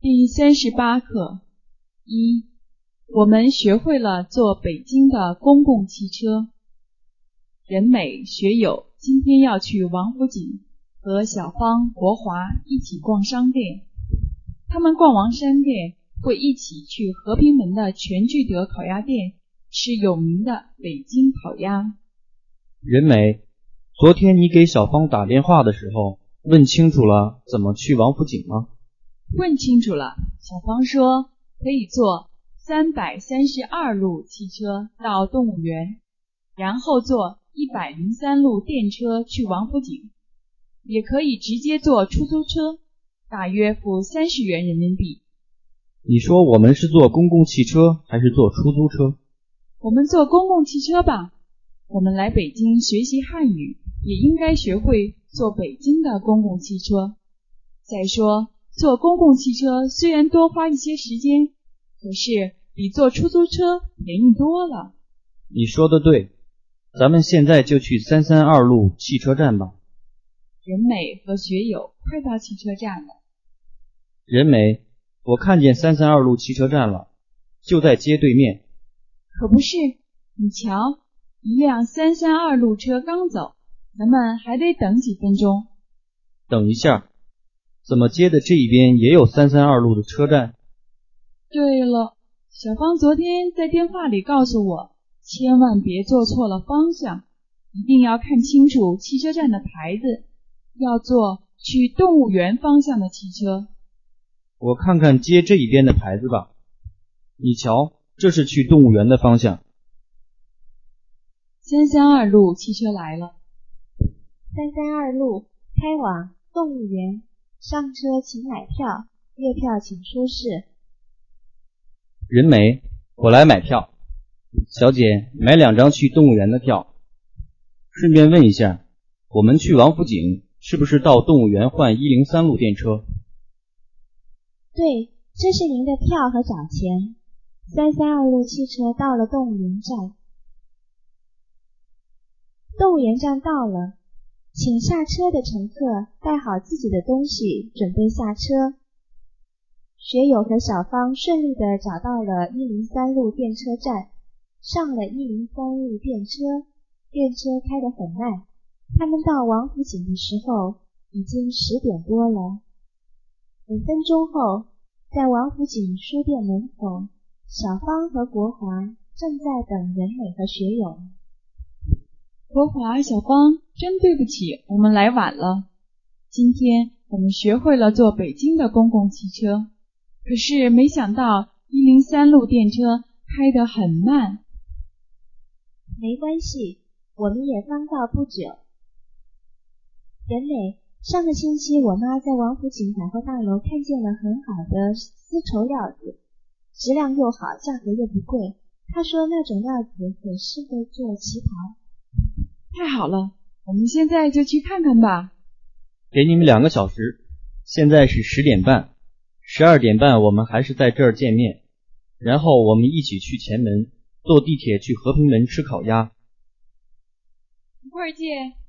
第38课1，我们学会了坐北京的公共汽车。任美、学友今天要去王府井和小芳、国华一起逛商店。他们逛完商店会一起去和平门的全聚德烤鸭店吃有名的北京烤鸭。 任美，昨天你给小芳打电话的时候问清楚了怎么去王府井吗？ 问清楚了，小芳说可以坐332路汽车到动物园，然后坐103路电车去王府井，也可以直接坐出租车，大约付30元人民币。 你说我们是坐公共汽车还是坐出租车？ 我们坐公共汽车吧，我们来北京学习汉语，也应该学会坐北京的公共汽车。再说坐公共汽车虽然多花一些时间，可是比坐出租车便宜多了。 你说的对，咱们现在就去332路汽车站吧。 任美和学友快到汽车站了。 任美，我看见332路汽车站了，就在街对面。 可不是，你瞧，一辆332路车刚走，咱们还得等几分钟。 等一下，怎么街的这一边也有332路的车站？ 对了，小芳昨天在电话里告诉我，千万别坐错了方向，一定要看清楚汽车站的牌子，要坐去动物园方向的汽车。 我看看街这一边的牌子吧。你瞧，这是去动物园的方向。 332路汽车来了。 332路开往动物园，上车请买票，月票请出示。 任美，我来买票。小姐，买2张去动物园的票。顺便问一下，我们去王府井是不是到动物园换103路电车？ 对，这是您的票和找钱。332路汽车到了动物园站。动物园站到了，请下车的乘客带好自己的东西，准备下车。学友和小芳顺利地找到了103路电车站，上了103路电车，电车开得很慢。他们到王府井的时候已经10点多了。5分钟后，在王府井书店门口，小芳和国华正在等任美和学友。 国华、小芳，真对不起，我们来晚了。今天我们学会了坐北京的公共汽车，可是没想到103路电车开得很慢。 没关系，我们也刚到不久。任美，上个星期我妈在王府井百货大楼看见了很好的丝绸料子，质量又好，价格又不贵。她说那种料子很适合做旗袍。 太好了，我们现在就去看看吧。 给你们2个小时，现在是10点半，12点半我们还是在这儿见面，然后我们一起去前门，坐地铁去和平门吃烤鸭。 一会儿见。